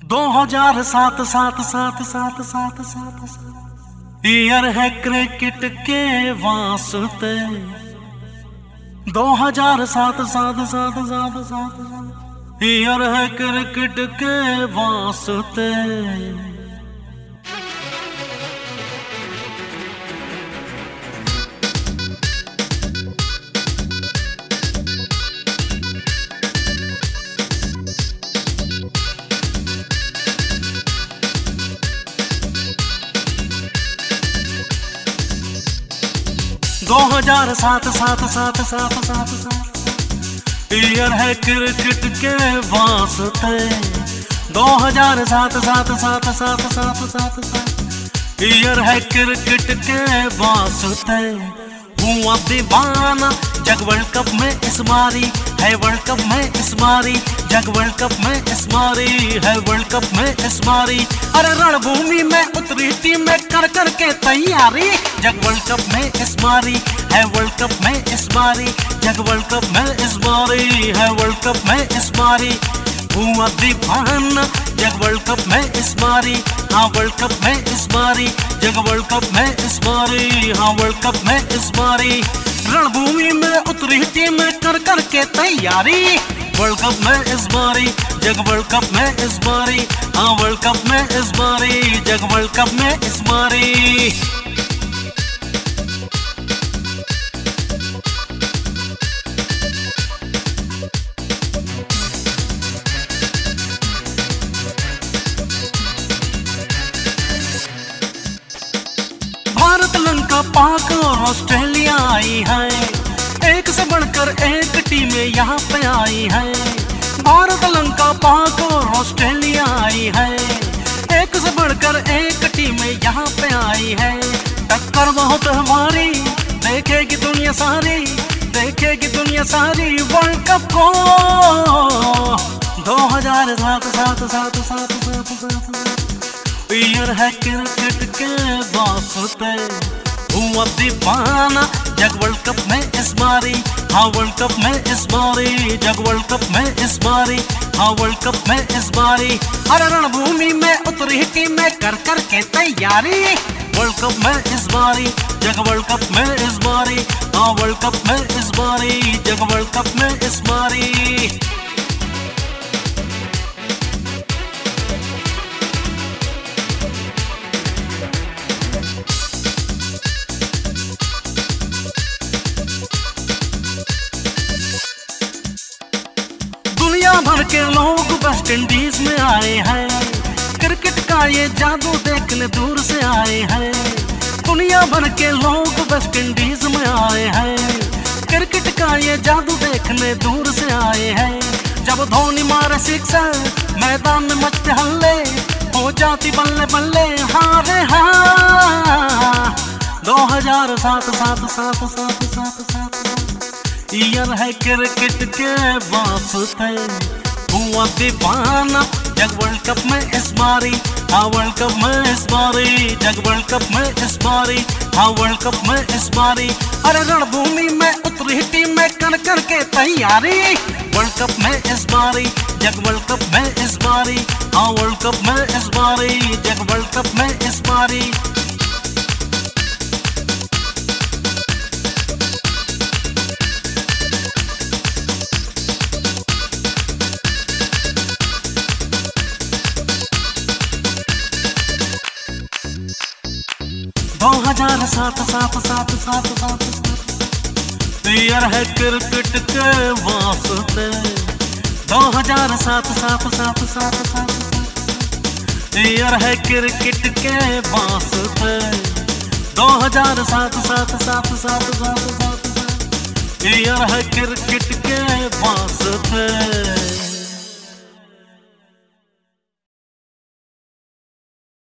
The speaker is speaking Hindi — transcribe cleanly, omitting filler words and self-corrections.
2007 सात सात सात सात सात ईयर है क्रिकेट के वास्ते। 2007 सात सात सात सात ईयर है क्रिकेट के वास्ते। 2007 सात सात सात सात सात ईयर है क्रिकेट के वास्ते। 2007 सात सात सात सात सात सात ईयर है क्रिकेट के वास्ते। हुआ दीवाना जग वर्ल्ड कप में इस बारी है, वर्ल्ड कप में इस बारी जग वर्ल्ड कप में इस बारी है, वर्ल्ड कप में इस बारी। अरे रणभूमि में उतरी टीम में कर कर के तैयारी, जग वर्ल्ड कप में इस बारी है, वर्ल्ड कप में इस बारी जग वर्ल्ड कप में इस बारी है, वर्ल्ड कप में इस बारी। हुआ दीवाना जग वर्ल्ड कप में इस बारी, हाँ वर्ल्ड कप में इस बारी जग वर्ल्ड कप में इस बारी, हाँ वर्ल्ड कप में इस बारी। रणभूमि में उतरी टीम कर कर के तैयारी, वर्ल्ड कप में इस बारी जग वर्ल्ड कप में इस बारी, हाँ वर्ल्ड कप में इस बारी जग वर्ल्ड कप में इस बारी। भारत, लंका, पाक और ऑस्ट्रेलिया आई है, एक से बढ़कर एक टीमें यहाँ पे आई है। भारत, लंका, पाक और ऑस्ट्रेलिया आई है, एक से बढ़कर एक टीमें यहाँ पे आई है। टक्कर बहुत हमारी देखेगी दुनिया सारी, देखेगी दुनिया सारी वर्ल्ड कप को। 2007 सात सात सात सात सात ईयर है क्रिकेट के वास्ते। हुआ दीवाना जग वर्ल्ड कप में इस बारी, हाँ वर्ल्ड कप में इस बारी जग वर्ल्ड कप में इस बारी, हाँ वर्ल्ड कप में इस बारी। अरे रणभूमि में उतरी टीम में कर कर के तैयारी, वर्ल्ड कप में इस बारी जग वर्ल्ड कप में इस बारी, हाँ वर्ल्ड कप में इस बारी जग वर्ल्ड कप में इस बारी। 'दुनिया भर के लोग वेस्ट इंडीज में आए हैं, क्रिकेट का ये जादू देखने दूर से आए हैं। दुनिया भर के लोग वेस्ट इंडीज में आए हैं, क्रिकेट का ये जादू देखने दूर से आए हैं। जब धोनी मारे सिक्सर मैदान में मचते हल्ले, हो जाती बल्ले बल्ले हारे हाँ। 2007 सात सात सात सात सात ईयर है क्रिकेट के वास्ते। हुआ दीवाना जग वर्ल्ड कप में इस बारी, हाँ वर्ल्ड कप में इस बारी जग वर्ल्ड कप में इस बारी, हाँ वर्ल्ड कप में इस बारी। अरे रणभूमि में उतरी टीम में कर कर के तैयारी, वर्ल्ड कप में इस बारी जग वर्ल्ड कप में इस बारी, हाँ वर्ल्ड कप में इस बारी जग वर्ल्ड कप में इस बारी। 2007 सात सात सात सात ईयर है क्रिकेट के वास्ते। 2007 सात सात सात सात ईयर है क्रिकेट के वास्ते। 2007 सात सात सात सात सात ईयर है क्रिकेट के वास्ते।